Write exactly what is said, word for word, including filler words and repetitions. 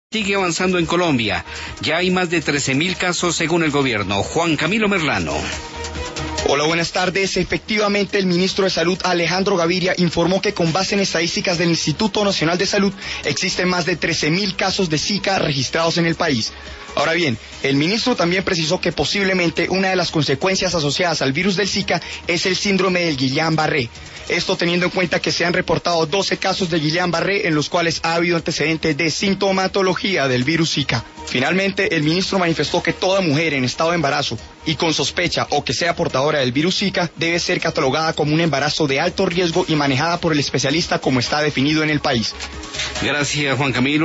Sigue avanzando en Colombia. Ya hay más de trece mil casos según el gobierno. Juan Camilo Merlano. Hola, buenas tardes. Efectivamente, el ministro de Salud, Alejandro Gaviria, informó que con base en estadísticas del Instituto Nacional de Salud existen más de trece mil casos de Zika registrados en el país. Ahora bien, el ministro también precisó que posiblemente una de las consecuencias asociadas al virus del Zika es el síndrome del Guillain-Barré. Esto teniendo en cuenta que se han reportado doce casos de Guillain-Barré en los cuales ha habido antecedentes de sintomatología del virus Zika. Finalmente, el ministro manifestó que toda mujer en estado de embarazo y con sospecha o que sea portadora del virus Zika debe ser catalogada como un embarazo de alto riesgo y manejada por el especialista como está definido en el país. Gracias, Juan Camilo.